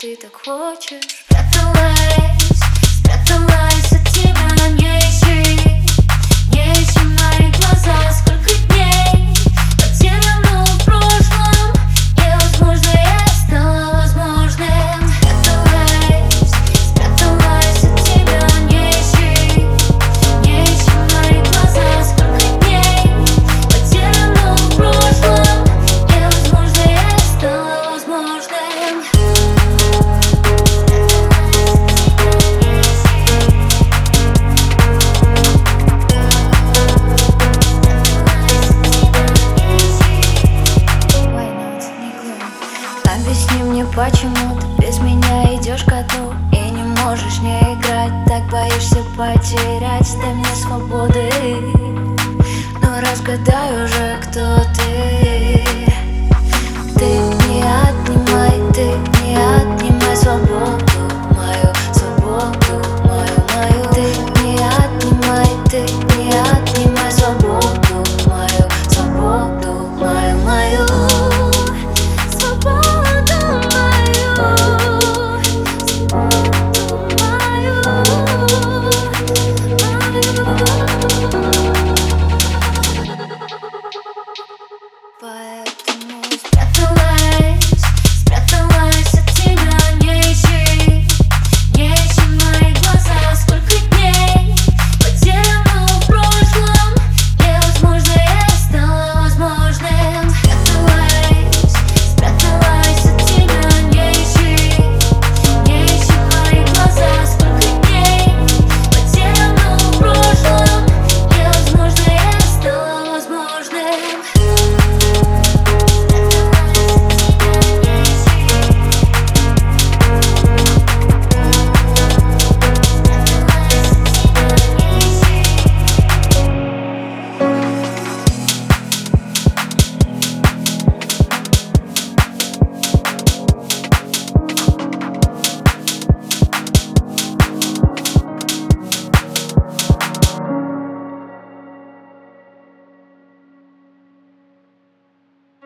ты так хочешь. Спряталась от тебя, не ищи мои глаза. Сколько дней потеряно в прошлом, невозможно, я стала возможным. Спряталась от тебя, не ищи мои глаза. Сколько дней потеряно в прошлом, невозможно, я стала возможным. Объясни мне, почему ты без меня идешь ко дну и не можешь не играть, так боишься потерять. Дай мне свободы, но разгадай уже, кто ты.